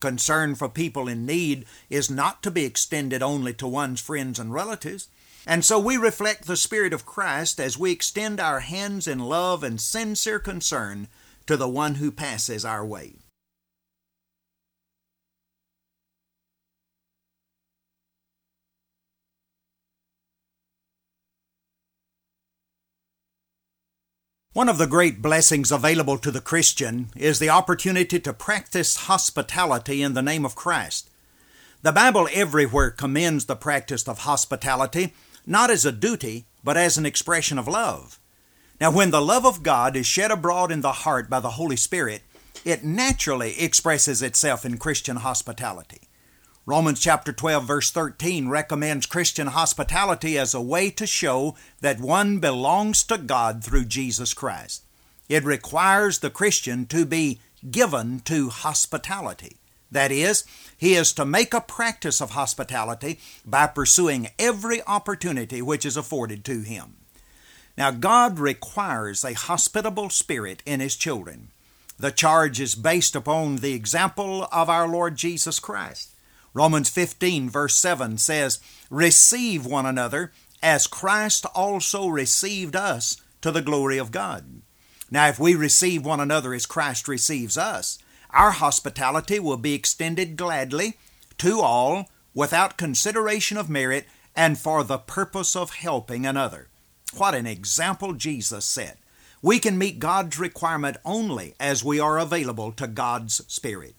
Concern for people in need is not to be extended only to one's friends and relatives. And so we reflect the Spirit of Christ as we extend our hands in love and sincere concern to the one who passes our way. One of the great blessings available to the Christian is the opportunity to practice hospitality in the name of Christ. The Bible everywhere commends the practice of hospitality, not as a duty, but as an expression of love. Now, when the love of God is shed abroad in the heart by the Holy Spirit, it naturally expresses itself in Christian hospitality. Romans chapter 12, verse 13 recommends Christian hospitality as a way to show that one belongs to God through Jesus Christ. It requires the Christian to be given to hospitality. That is, he is to make a practice of hospitality by pursuing every opportunity which is afforded to him. Now, God requires a hospitable spirit in His children. The charge is based upon the example of our Lord Jesus Christ. Romans 15, verse 7 says, "Receive one another as Christ also received us to the glory of God." Now, if we receive one another as Christ receives us, our hospitality will be extended gladly to all without consideration of merit and for the purpose of helping another. What an example Jesus set. We can meet God's requirement only as we are available to God's Spirit.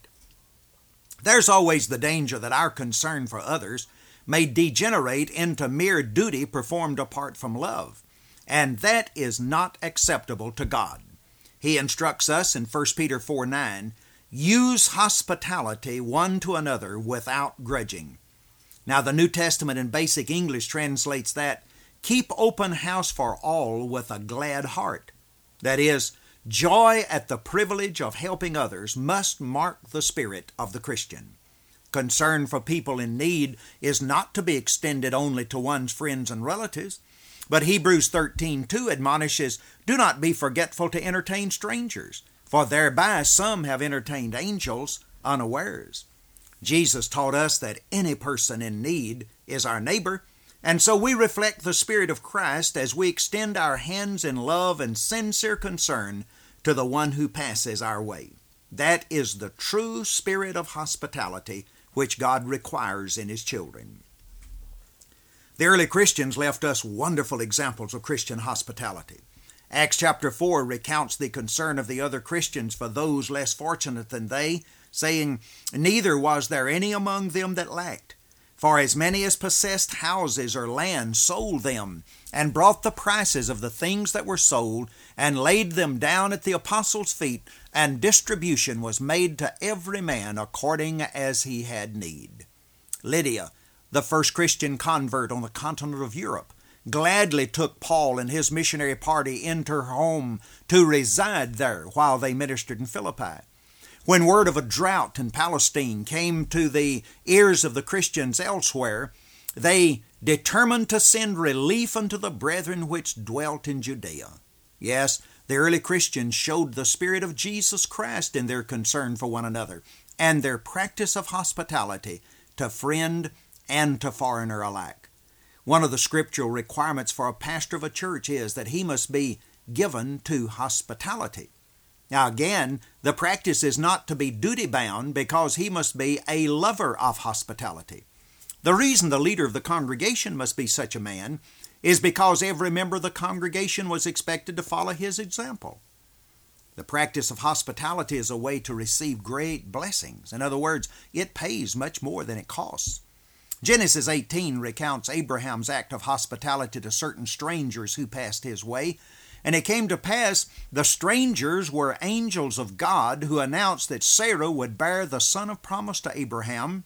There's always the danger that our concern for others may degenerate into mere duty performed apart from love, and that is not acceptable to God. He instructs us in 1 Peter 4:9, "Use hospitality one to another without grudging." Now, the New Testament in Basic English translates that, "Keep open house for all with a glad heart." That is, joy at the privilege of helping others must mark the spirit of the Christian. Concern for people in need is not to be extended only to one's friends and relatives, but Hebrews 13:2 admonishes, "Do not be forgetful to entertain strangers, for thereby some have entertained angels unawares." Jesus taught us that any person in need is our neighbor, and so we reflect the Spirit of Christ as we extend our hands in love and sincere concern to the one who passes our way. That is the true spirit of hospitality which God requires in His children. The early Christians left us wonderful examples of Christian hospitality. Acts chapter 4 recounts the concern of the other Christians for those less fortunate than they, saying, "Neither was there any among them that lacked. For as many as possessed houses or land sold them, and brought the prices of the things that were sold, and laid them down at the apostles' feet, and distribution was made to every man according as he had need." Lydia, the first Christian convert on the continent of Europe, gladly took Paul and his missionary party into her home to reside there while they ministered in Philippi. When word of a drought in Palestine came to the ears of the Christians elsewhere, they determined to send relief unto the brethren which dwelt in Judea. Yes, the early Christians showed the Spirit of Jesus Christ in their concern for one another and their practice of hospitality to friend and to foreigner alike. One of the scriptural requirements for a pastor of a church is that he must be given to hospitality. Now again, the practice is not to be duty-bound because he must be a lover of hospitality. The reason the leader of the congregation must be such a man is because every member of the congregation was expected to follow his example. The practice of hospitality is a way to receive great blessings. In other words, it pays much more than it costs. Genesis 18 recounts Abraham's act of hospitality to certain strangers who passed his way. And it came to pass, the strangers were angels of God who announced that Sarah would bear the son of promise to Abraham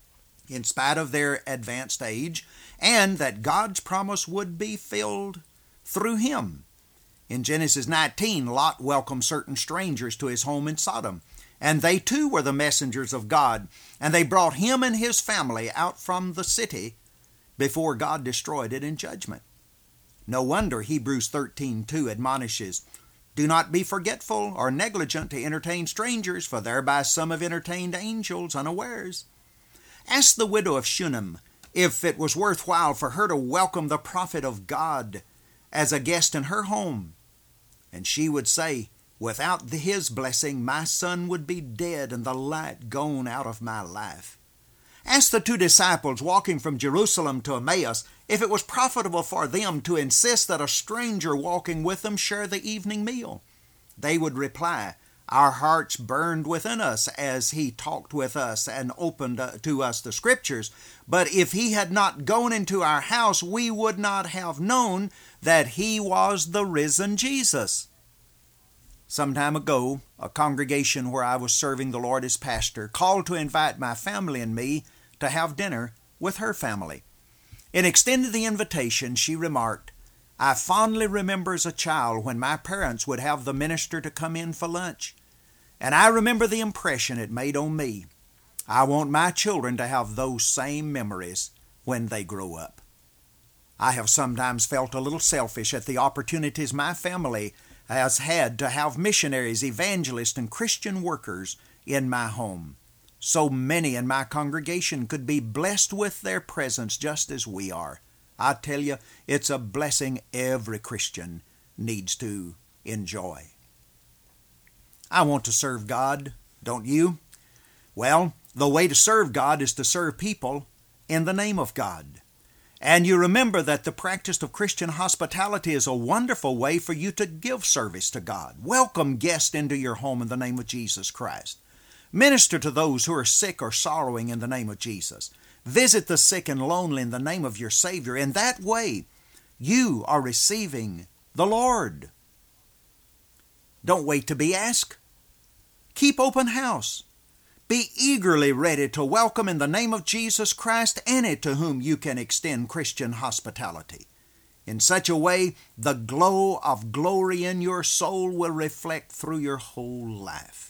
in spite of their advanced age, and that God's promise would be filled through him. In Genesis 19, Lot welcomed certain strangers to his home in Sodom, and they too were the messengers of God, and they brought him and his family out from the city before God destroyed it in judgment. No wonder Hebrews 13:2 admonishes, Do not be forgetful or negligent to entertain strangers, for thereby some have entertained angels unawares. Ask the widow of Shunem if it was worthwhile for her to welcome the prophet of God as a guest in her home. And she would say, without his blessing, my son would be dead and the light gone out of my life. Ask the two disciples walking from Jerusalem to Emmaus if it was profitable for them to insist that a stranger walking with them share the evening meal. They would reply, our hearts burned within us as he talked with us and opened to us the Scriptures. But if he had not gone into our house, we would not have known that he was the risen Jesus. Some time ago, a congregation where I was serving the Lord as pastor called to invite my family and me to have dinner with her family. In extending the invitation, she remarked, I fondly remember as a child when my parents would have the minister to come in for lunch, and I remember the impression it made on me. I want my children to have those same memories when they grow up. I have sometimes felt a little selfish at the opportunities my family has had to have missionaries, evangelists, and Christian workers in my home. So many in my congregation could be blessed with their presence just as we are. I tell you, it's a blessing every Christian needs to enjoy. I want to serve God, don't you? Well, the way to serve God is to serve people in the name of God. And you remember that the practice of Christian hospitality is a wonderful way for you to give service to God. Welcome guests into your home in the name of Jesus Christ. Minister to those who are sick or sorrowing in the name of Jesus. Visit the sick and lonely in the name of your Savior. In that way, you are receiving the Lord. Don't wait to be asked. Keep open house. Be eagerly ready to welcome in the name of Jesus Christ any to whom you can extend Christian hospitality. In such a way, the glow of glory in your soul will reflect through your whole life.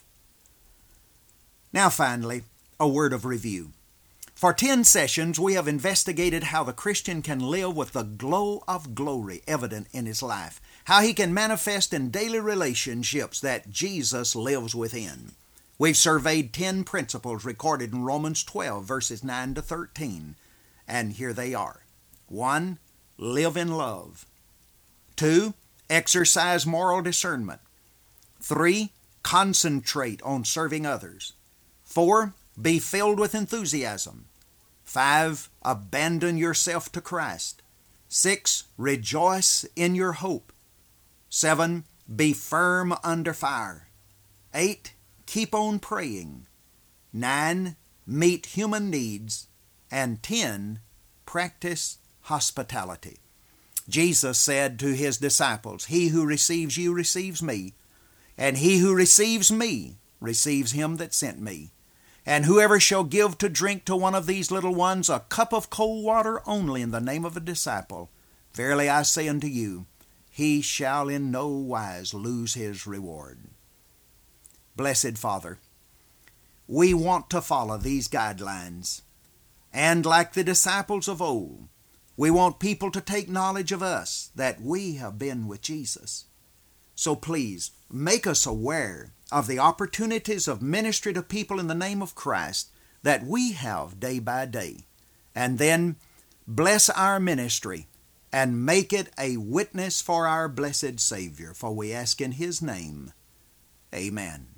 Now finally, a word of review. For 10 sessions, we have investigated how the Christian can live with the glow of glory evident in his life, how he can manifest in daily relationships that Jesus lives within. We've surveyed 10 principles recorded in Romans 12, verses 9 to 13, and here they are. 1. Live in love. 2. Exercise moral discernment. 3. Concentrate on serving others. 4. Be filled with enthusiasm. 5. Abandon yourself to Christ. 6. Rejoice in your hope. 7. Be firm under fire. 8. Keep on praying. 9. Meet human needs. And 10. Practice hospitality. Jesus said to his disciples, he who receives you receives me, and he who receives me receives him that sent me. And whoever shall give to drink to one of these little ones a cup of cold water only in the name of a disciple, verily I say unto you, he shall in no wise lose his reward. Blessed Father, we want to follow these guidelines. And like the disciples of old, we want people to take knowledge of us that we have been with Jesus. So please, make us aware of the opportunities of ministry to people in the name of Christ that we have day by day. And then bless our ministry and make it a witness for our blessed Savior. For we ask in His name. Amen.